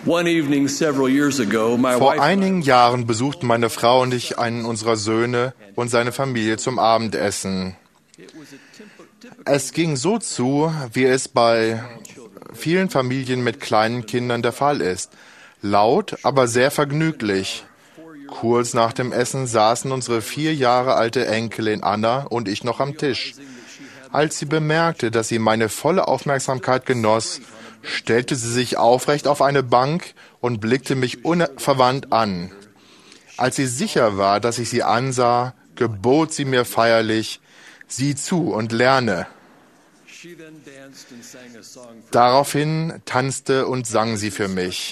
Vor einigen Jahren besuchten meine Frau und ich einen unserer Söhne und seine Familie zum Abendessen. Es ging so zu, wie es bei vielen Familien mit kleinen Kindern der Fall ist. Laut, aber sehr vergnüglich. Kurz nach dem Essen saßen unsere 4 Jahre alte Enkelin Anna und ich noch am Tisch. Als sie bemerkte, dass sie meine volle Aufmerksamkeit genoss, stellte sie sich aufrecht auf eine Bank und blickte mich unverwandt an. Als sie sicher war, dass ich sie ansah, gebot sie mir feierlich: Sieh zu und lerne. Daraufhin tanzte und sang sie für mich.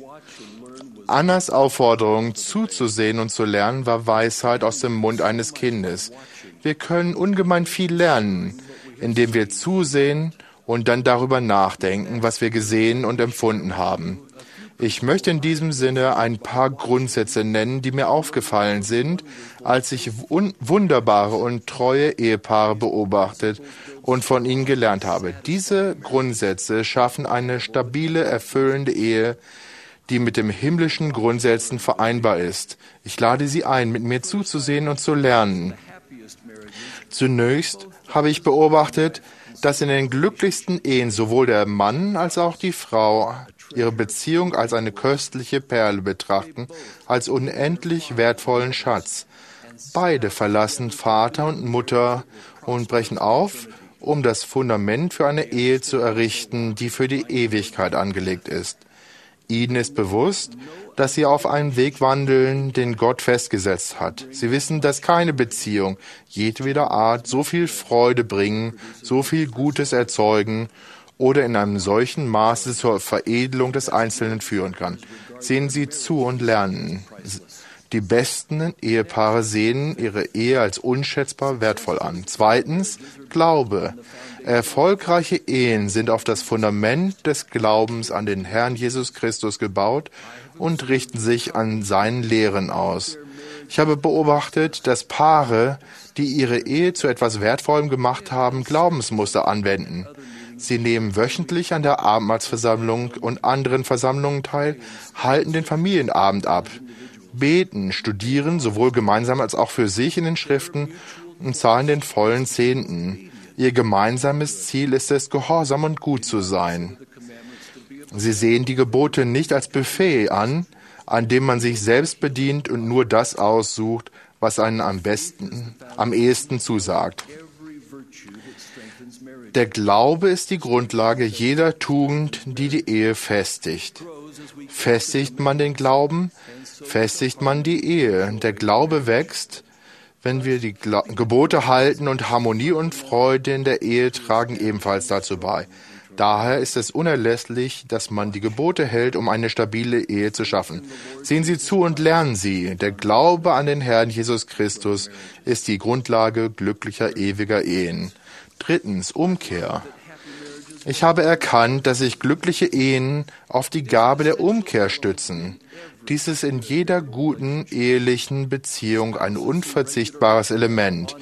Annas Aufforderung, zuzusehen und zu lernen, war Weisheit aus dem Mund eines Kindes. Wir können ungemein viel lernen, indem wir zusehen und dann darüber nachdenken, was wir gesehen und empfunden haben. Ich möchte in diesem Sinne ein paar Grundsätze nennen, die mir aufgefallen sind, als ich wunderbare und treue Ehepaare beobachtet und von ihnen gelernt habe. Diese Grundsätze schaffen eine stabile, erfüllende Ehe, die mit den himmlischen Grundsätzen vereinbar ist. Ich lade Sie ein, mit mir zuzusehen und zu lernen. Zunächst habe ich beobachtet, dass in den glücklichsten Ehen sowohl der Mann als auch die Frau ihre Beziehung als eine köstliche Perle betrachten, als unendlich wertvollen Schatz. Beide verlassen Vater und Mutter und brechen auf, um das Fundament für eine Ehe zu errichten, die für die Ewigkeit angelegt ist. Ihnen ist bewusst, dass sie auf einem Weg wandeln, den Gott festgesetzt hat. Sie wissen, dass keine Beziehung jedweder Art so viel Freude bringen, so viel Gutes erzeugen oder in einem solchen Maße zur Veredelung des Einzelnen führen kann. Sehen Sie zu und lernen. Die besten Ehepaare sehen ihre Ehe als unschätzbar wertvoll an. Zweitens, Glaube. Erfolgreiche Ehen sind auf das Fundament des Glaubens an den Herrn Jesus Christus gebaut und richten sich an seinen Lehren aus. Ich habe beobachtet, dass Paare, die ihre Ehe zu etwas Wertvollem gemacht haben, Glaubensmuster anwenden. Sie nehmen wöchentlich an der Abendmahlsversammlung und anderen Versammlungen teil, halten den Familienabend ab, beten, studieren sowohl gemeinsam als auch für sich in den Schriften und zahlen den vollen Zehnten. Ihr gemeinsames Ziel ist es, gehorsam und gut zu sein. Sie sehen die Gebote nicht als Buffet an dem man sich selbst bedient und nur das aussucht, was einen am ehesten zusagt. Der Glaube ist die Grundlage jeder Tugend, die die Ehe festigt. Festigt man den Glauben, festigt man die Ehe. Der Glaube wächst, wenn wir die Gebote halten, und Harmonie und Freude in der Ehe tragen ebenfalls dazu bei. Daher ist es unerlässlich, dass man die Gebote hält, um eine stabile Ehe zu schaffen. Sehen Sie zu und lernen Sie. Der Glaube an den Herrn Jesus Christus ist die Grundlage glücklicher, ewiger Ehen. Drittens, Umkehr. Ich habe erkannt, dass sich glückliche Ehen auf die Gabe der Umkehr stützen. Dies ist in jeder guten ehelichen Beziehung ein unverzichtbares Element.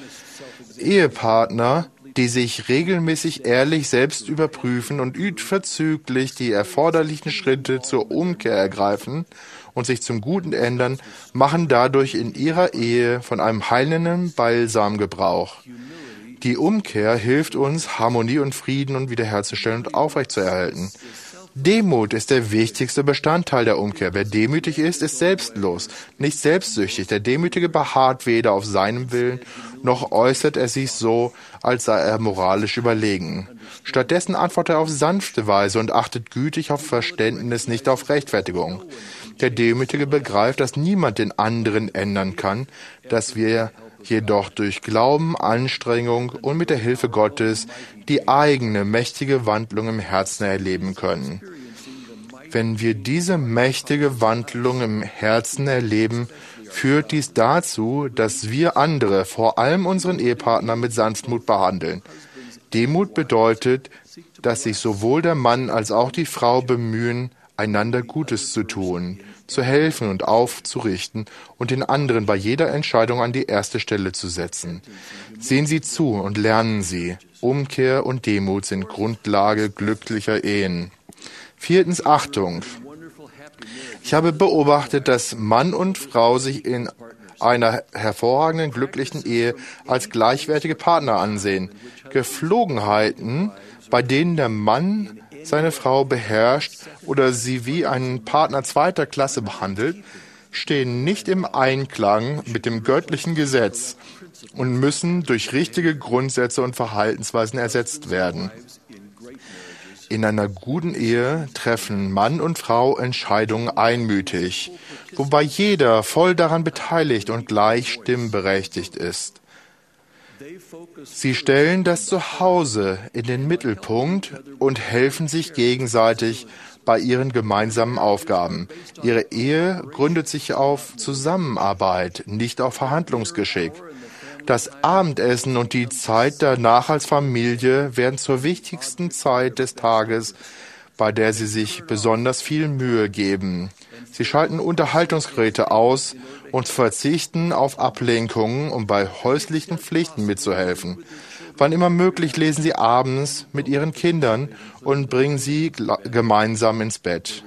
Ehepartner, die sich regelmäßig ehrlich selbst überprüfen und unverzüglich die erforderlichen Schritte zur Umkehr ergreifen und sich zum Guten ändern, machen dadurch in ihrer Ehe von einem heilenden Balsam Gebrauch. Die Umkehr hilft uns, Harmonie und Frieden und wiederherzustellen und aufrechtzuerhalten. Demut ist der wichtigste Bestandteil der Umkehr. Wer demütig ist, ist selbstlos, nicht selbstsüchtig. Der Demütige beharrt weder auf seinem Willen, noch äußert er sich so, als sei er moralisch überlegen. Stattdessen antwortet er auf sanfte Weise und achtet gütig auf Verständnis, nicht auf Rechtfertigung. Der Demütige begreift, dass niemand den anderen ändern kann, dass wir jedoch durch Glauben, Anstrengung und mit der Hilfe Gottes die eigene mächtige Wandlung im Herzen erleben können. Wenn wir diese mächtige Wandlung im Herzen erleben, führt dies dazu, dass wir andere, vor allem unseren Ehepartner, mit Sanftmut behandeln. Demut bedeutet, dass sich sowohl der Mann als auch die Frau bemühen, einander Gutes zu tun, zu helfen und aufzurichten und den anderen bei jeder Entscheidung an die erste Stelle zu setzen. Sehen Sie zu und lernen Sie. Umkehr und Demut sind Grundlage glücklicher Ehen. Viertens, Achtung. Ich habe beobachtet, dass Mann und Frau sich in einer hervorragenden, glücklichen Ehe als gleichwertige Partner ansehen. Geflogenheiten, bei denen der Mann seine Frau beherrscht oder sie wie einen Partner zweiter Klasse behandelt, stehen nicht im Einklang mit dem göttlichen Gesetz und müssen durch richtige Grundsätze und Verhaltensweisen ersetzt werden. In einer guten Ehe treffen Mann und Frau Entscheidungen einmütig, wobei jeder voll daran beteiligt und gleich stimmberechtigt ist. Sie stellen das Zuhause in den Mittelpunkt und helfen sich gegenseitig bei ihren gemeinsamen Aufgaben. Ihre Ehe gründet sich auf Zusammenarbeit, nicht auf Verhandlungsgeschick. Das Abendessen und die Zeit danach als Familie werden zur wichtigsten Zeit des Tages, bei der sie sich besonders viel Mühe geben. Sie schalten Unterhaltungsgeräte aus und verzichten auf Ablenkungen, um bei häuslichen Pflichten mitzuhelfen. Wann immer möglich lesen sie abends mit ihren Kindern und bringen sie gemeinsam ins Bett.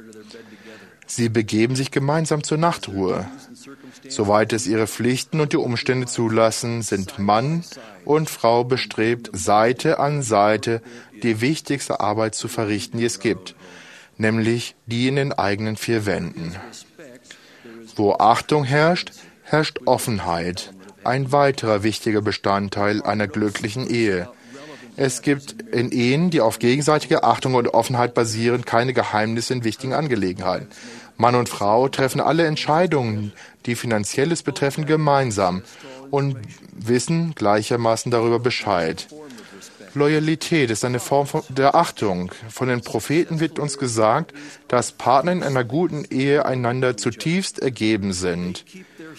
Sie begeben sich gemeinsam zur Nachtruhe. Soweit es ihre Pflichten und die Umstände zulassen, sind Mann und Frau bestrebt, Seite an Seite die wichtigste Arbeit zu verrichten, die es gibt, nämlich die in den eigenen vier Wänden. Wo Achtung herrscht, herrscht Offenheit, ein weiterer wichtiger Bestandteil einer glücklichen Ehe. Es gibt in Ehen, die auf gegenseitiger Achtung und Offenheit basieren, keine Geheimnisse in wichtigen Angelegenheiten. Mann und Frau treffen alle Entscheidungen, die Finanzielles betreffen, gemeinsam und wissen gleichermaßen darüber Bescheid. Loyalität ist eine Form der Achtung. Von den Propheten wird uns gesagt, dass Partner in einer guten Ehe einander zutiefst ergeben sind.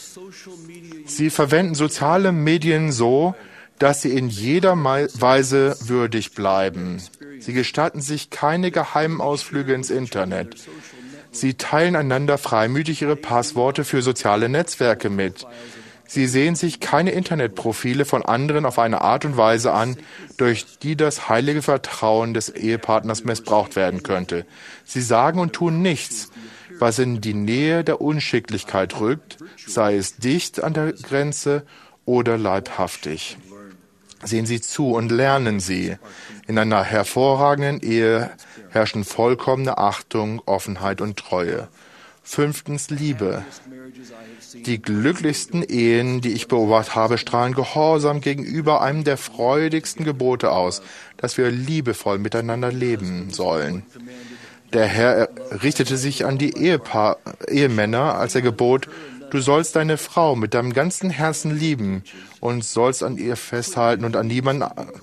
Sie verwenden soziale Medien so, dass sie in jeder Weise würdig bleiben. Sie gestatten sich keine geheimen Ausflüge ins Internet. Sie teilen einander freimütig ihre Passworte für soziale Netzwerke mit. Sie sehen sich keine Internetprofile von anderen auf eine Art und Weise an, durch die das heilige Vertrauen des Ehepartners missbraucht werden könnte. Sie sagen und tun nichts, was in die Nähe der Unschicklichkeit rückt, sei es dicht an der Grenze oder leibhaftig. Sehen Sie zu und lernen Sie. In einer hervorragenden Ehe herrschen vollkommene Achtung, Offenheit und Treue. 5. Liebe. Die glücklichsten Ehen, die ich beobachtet habe, strahlen Gehorsam gegenüber einem der freudigsten Gebote aus, dass wir liebevoll miteinander leben sollen. Der Herr richtete sich an die Ehemänner, als er gebot, du sollst deine Frau mit deinem ganzen Herzen lieben und sollst an ihr festhalten und an niemanden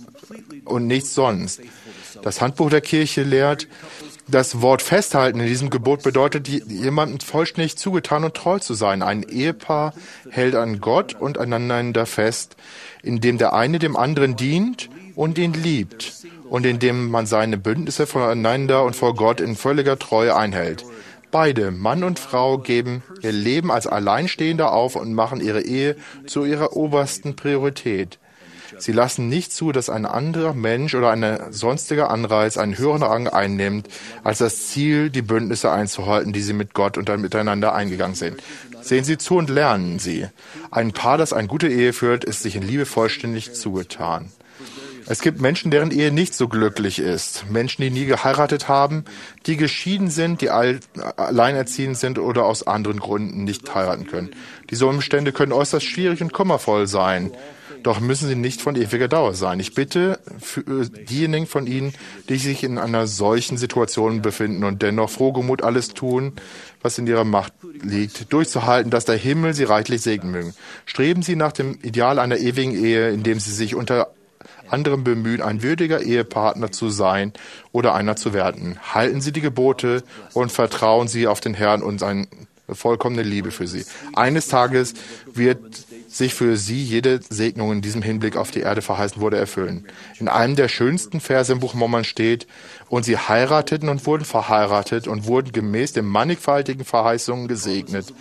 und nichts sonst. Das Handbuch der Kirche lehrt, das Wort festhalten in diesem Gebot bedeutet, jemandem vollständig zugetan und treu zu sein. Ein Ehepaar hält an Gott und aneinander fest, indem der eine dem anderen dient und ihn liebt und indem man seine Bündnisse voneinander und vor Gott in völliger Treue einhält. Beide, Mann und Frau, geben ihr Leben als Alleinstehender auf und machen ihre Ehe zu ihrer obersten Priorität. Sie lassen nicht zu, dass ein anderer Mensch oder ein sonstiger Anreiz einen höheren Rang einnimmt, als das Ziel, die Bündnisse einzuhalten, die sie mit Gott und dann miteinander eingegangen sind. Sehen Sie zu und lernen Sie. Ein Paar, das eine gute Ehe führt, ist sich in Liebe vollständig zugetan. Es gibt Menschen, deren Ehe nicht so glücklich ist. Menschen, die nie geheiratet haben, die geschieden sind, die alleinerziehend sind oder aus anderen Gründen nicht heiraten können. Diese Umstände können äußerst schwierig und kummervoll sein. Doch müssen sie nicht von ewiger Dauer sein. Ich bitte für diejenigen von Ihnen, die sich in einer solchen Situation befinden und dennoch frohgemut alles tun, was in ihrer Macht liegt, durchzuhalten, dass der Himmel sie reichlich segnen möge. Streben Sie nach dem Ideal einer ewigen Ehe, indem Sie sich unter anderem bemühen, ein würdiger Ehepartner zu sein oder einer zu werden. Halten Sie die Gebote und vertrauen Sie auf den Herrn und seine vollkommene Liebe für Sie. Eines Tages wird sich für sie jede Segnung in diesem Hinblick auf die Erde verheißen wurde, erfüllen. In einem der schönsten Verse im Buch Mormon steht, und sie heirateten und wurden verheiratet und wurden gemäß den mannigfaltigen Verheißungen gesegnet.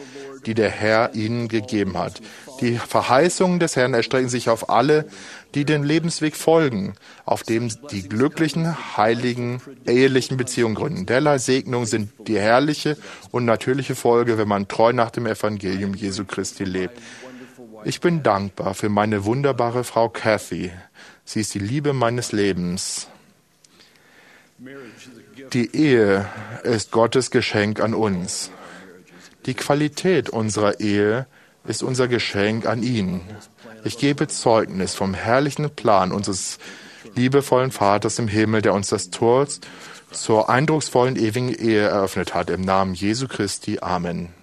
die der Herr ihnen gegeben hat. Die Verheißungen des Herrn erstrecken sich auf alle, die dem Lebensweg folgen, auf dem die glücklichen, heiligen, ehelichen Beziehungen gründen. Derlei Segnungen sind die herrliche und natürliche Folge, wenn man treu nach dem Evangelium Jesu Christi lebt. Ich bin dankbar für meine wunderbare Frau Kathy. Sie ist die Liebe meines Lebens. Die Ehe ist Gottes Geschenk an uns. Die Qualität unserer Ehe ist unser Geschenk an ihn. Ich gebe Zeugnis vom herrlichen Plan unseres liebevollen Vaters im Himmel, der uns das Tor zur eindrucksvollen ewigen Ehe eröffnet hat. Im Namen Jesu Christi. Amen.